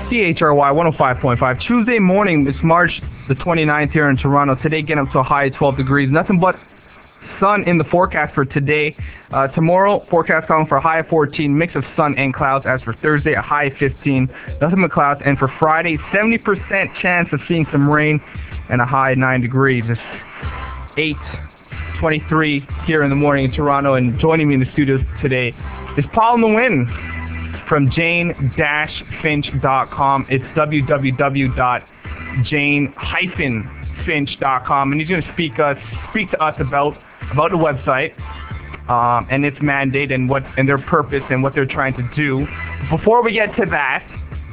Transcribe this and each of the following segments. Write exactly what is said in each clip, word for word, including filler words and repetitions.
C H R Y one oh five point five. Tuesday morning, it's March the twenty-ninth here in Toronto. Today getting up to a high of twelve degrees. Nothing but sun in the forecast for today. Uh, tomorrow, forecast calling for a high of fourteen, mix of sun and clouds. As for Thursday, a high of fifteen, nothing but clouds. And for Friday, seventy percent chance of seeing some rain and a high of nine degrees. It's eight twenty-three here in the morning in Toronto, and joining me in the studio today is Paul Nguyen from Jane Finch dot com. It's w w w dot jane finch dot com, and he's going to speak us speak to us about about the website um, and its mandate and what and their purpose and what they're trying to do. Before we get to that,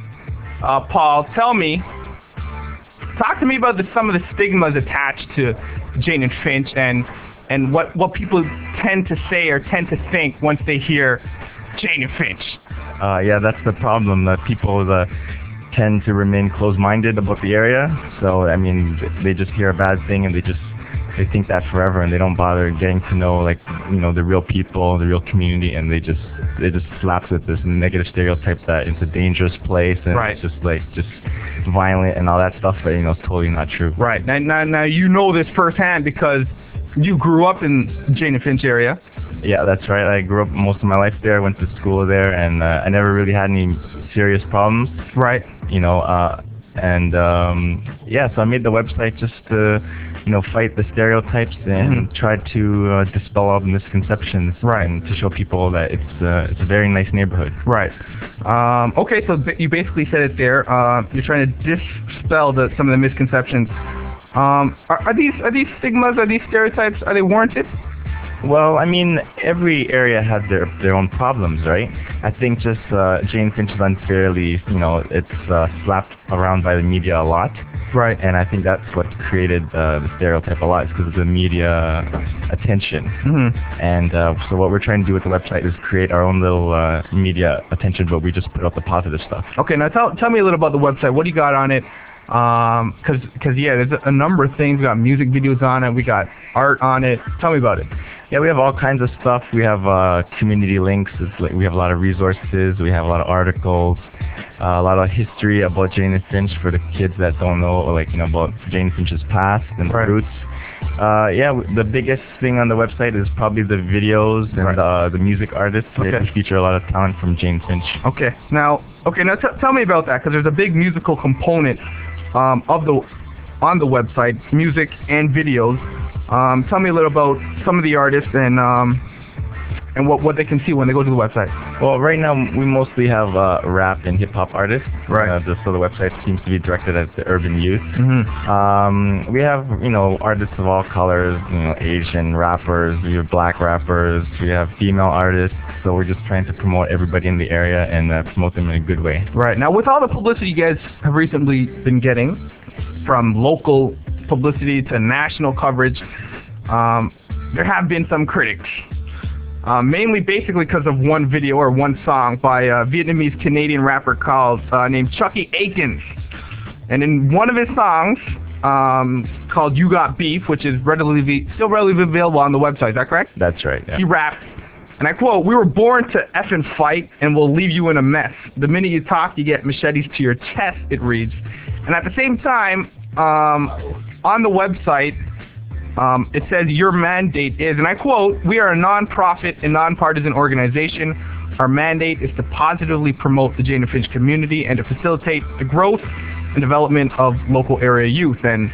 uh, Paul, tell me, talk to me about the, some of the stigmas attached to Jane and Finch, and and what what people tend to say or tend to think once they hear Jane and Finch. Uh, yeah, that's the problem. That people uh, tend to remain closed-minded about the area. So, I mean, they just hear a bad thing and they just they think that forever, and they don't bother getting to know, like, you know, the real people, the real community, and they just they just slaps with this negative stereotype that it's a dangerous place and right. It's just like just violent and all that stuff. But you know, it's totally not true. Right. Now, now, now you know this firsthand because you grew up in Jane and Finch area. Yeah, that's right. I grew up most of my life there, went to school there, and uh, I never really had any serious problems. Right. You know, uh, and um, yeah, so I made the website just to, you know, fight the stereotypes and mm-hmm. try to uh, dispel all the misconceptions. Right. And to show people that it's uh, it's a very nice neighborhood. Right. Um, okay, so you basically said it there. Uh, you're trying to dispel the, some of the misconceptions. Um, are, are these are these stigmas, are these stereotypes, are they warranted? Well, I mean, every area has their their own problems, right? I think just uh, Jane Finch is unfairly, you know, it's uh, slapped around by the media a lot. Right. And I think that's what created uh, the stereotype a lot, is because of the media attention. Mm-hmm. And uh, so what we're trying to do with the website is create our own little uh, media attention, but we just put out the positive stuff. Okay, now tell tell me a little about the website. What do you got on it? Um, cause, cause yeah, there's a number of things. We got music videos on it. We got art on it. Tell me about it. Yeah, we have all kinds of stuff. We have uh, community links. It's like we have a lot of resources. We have a lot of articles, uh, a lot of history about Jane and Finch for the kids that don't know, or like, you know, about Jane Finch's past and right. roots. Uh, yeah, the biggest thing on the website is probably the videos and right. uh, the music artists. Okay. They feature a lot of talent from Jane Finch. Okay, now, okay, now t- tell me about that, because there's a big musical component um, of the on the website, music and videos. Um, tell me a little about some of the artists and um, and what, what they can see when they go to the website. Well, right now we mostly have uh, rap and hip hop artists. Right. Uh, just so the website seems to be directed at the urban youth. Mm-hmm. Um, we have, you know, artists of all colors. You know, Asian rappers. We have black rappers. We have female artists. So we're just trying to promote everybody in the area and uh, promote them in a good way. Right. Now, with all the publicity you guys have recently been getting, from local publicity to national coverage, um, there have been some critics. Uh, mainly basically because of one video or one song by a Vietnamese Canadian rapper called uh, named Chucky Akins. And in one of his songs, um, called You Got Beef, which is readily still readily available on the website, is that correct? That's right, yeah. He raps, and I quote, "We were born to effing fight, and we'll leave you in a mess. The minute you talk, you get machetes to your chest," it reads. And at the same time, um, on the website, Um, it says your mandate is, and I quote, "We are a non-profit and non-partisan organization. Our mandate is to positively promote the Jane and Finch community and to facilitate the growth and development of local area youth." And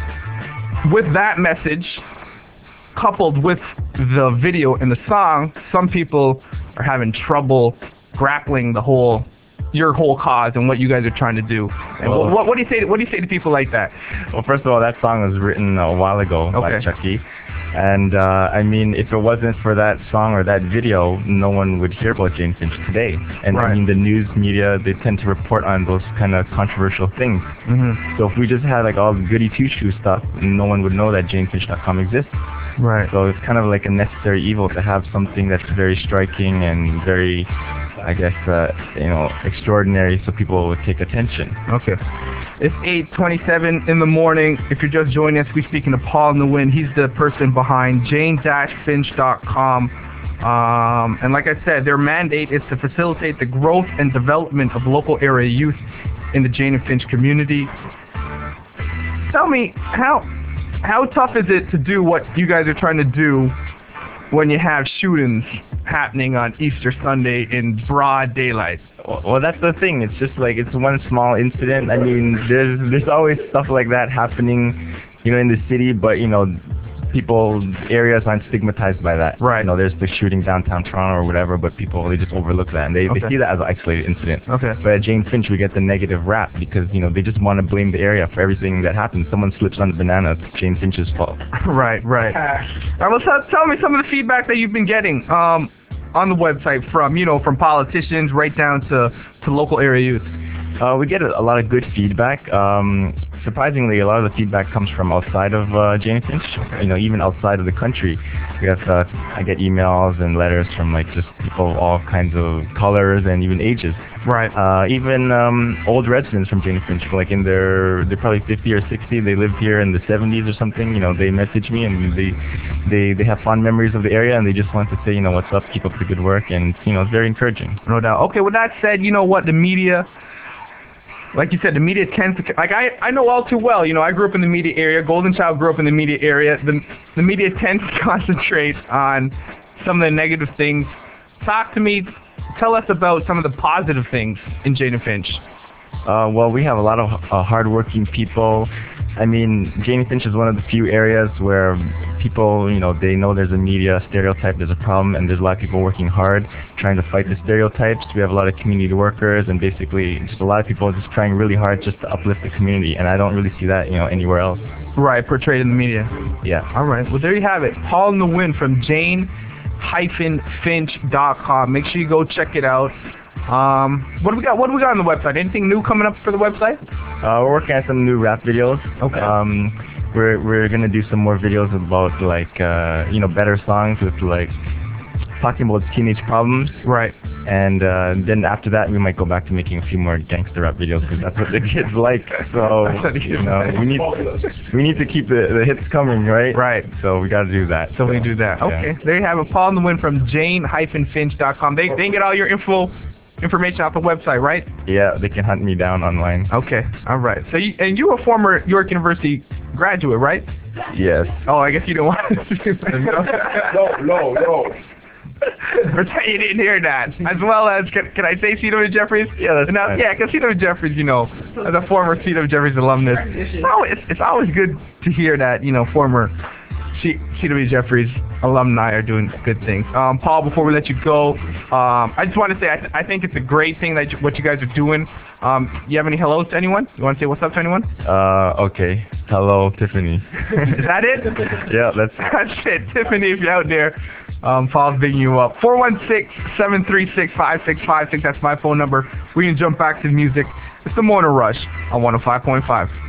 with that message, coupled with the video and the song, some people are having trouble grappling the whole your whole cause and what you guys are trying to do. And well, what, what do you say? To, what do you say to people like that? Well, first of all, that song was written a while ago okay. by Chucky, and uh, I mean, if it wasn't for that song or that video, no one would hear about Jane Finch today. And right. I mean, the news media, they tend to report on those kind of controversial things. Mm-hmm. So if we just had like all the goody two shoe stuff, no one would know that Jane Finch dot com exists. Right. So it's kind of like a necessary evil to have something that's very striking and very, I guess, uh, you know, extraordinary, so people would take attention. Okay. It's eight twenty-seven in the morning. If you're just joining us, we're speaking to Paul Nguyen. He's the person behind Jane Finch dot com. Um, and like I said, their mandate is to facilitate the growth and development of local area youth in the Jane and Finch community. Tell me, how how tough is it to do what you guys are trying to do when you have shootings happening on Easter Sunday in broad daylight? Well, well, that's the thing. It's just like it's one small incident. I mean, there's there's always stuff like that happening, you know, in the city. But you know, people areas aren't stigmatized by that. Right. You know, there's the shooting downtown Toronto or whatever, but people they just overlook that and they, Okay. they see that as an isolated incident. Okay. But at Jane Finch, we get the negative rap because you know they just want to blame the area for everything that happens. Someone slips on the banana, it's Jane Finch's fault. Right, right. All right, well, tell, tell me some of the feedback that you've been getting um, on the website from, you know, from politicians right down to, to local area youth. Uh, we get a, a lot of good feedback. Um, surprisingly, a lot of the feedback comes from outside of uh, Jane Finch. You know, even outside of the country. We have uh, I get emails and letters from like just people of all kinds of colors and even ages. Right. Uh, even um, old residents from Jane Finch, like in their they're probably fifty or sixty. They lived here in the seventies or something. You know, they message me and they they they have fond memories of the area and they just want to say, you know, what's up, keep up the good work, and you know, it's very encouraging. No doubt. Okay, with that said, you know what, the media, like you said, the media tends to, like I, I know all too well, you know, I grew up in the media area, Golden Child grew up in the media area, the, the media tends to concentrate on some of the negative things. Talk to me, tell us about some of the positive things in Jane and Finch. Uh, well, we have a lot of uh, hardworking people. I mean, Jane and Finch is one of the few areas where people, you know, they know there's a media stereotype, there's a problem, and there's a lot of people working hard trying to fight the stereotypes. We have a lot of community workers and basically just a lot of people just trying really hard just to uplift the community, and I don't really see that, you know, anywhere else. Right, portrayed in the media. Yeah. All right, well, there you have it. Paul in the Wind from Jane Finch dot com. Make sure you go check it out. Um, what do we got? What do we got on the website? Anything new coming up for the website? Uh, we're working on some new rap videos. Okay. Um, we're we're gonna do some more videos about like uh, you know, better songs with like talking about teenage problems. Right. And uh, then after that, we might go back to making a few more gangster rap videos because that's what the kids like. So you know, we need we need to keep the, the hits coming, right? Right. So we got to do that. So we do that. Okay. There you have it. Paul in the Wind from Jane Finch dot com. They they can get all your info. Information off the website, right? Yeah, they can hunt me down online. Okay, all right. So you and you were a former York University graduate, right? Yes. Oh, I guess you don't want to. No, no, no. Pretend you didn't hear that. As well as, can, can I say C W Jeffries? Yeah, that's now, fine. Yeah, because C W Jeffries, you know, as a former C W Jeffries alumnus, it's always, it's always good to hear that, you know, former C W Jeffries alumni are doing good things. Um, Paul, before we let you go, um, I just want to say I, th- I think it's a great thing that you, what you guys are doing. Um, you have any hellos to anyone? You want to say what's up to anyone? Uh, okay. Hello, Tiffany. Is that it? Yeah, that's That's it. Tiffany, if you're out there, um, Paul's bigging you up. four one six, seven three six, five six five six, that's my phone number. We can jump back to the music. It's the Morning Rush on one oh five point five.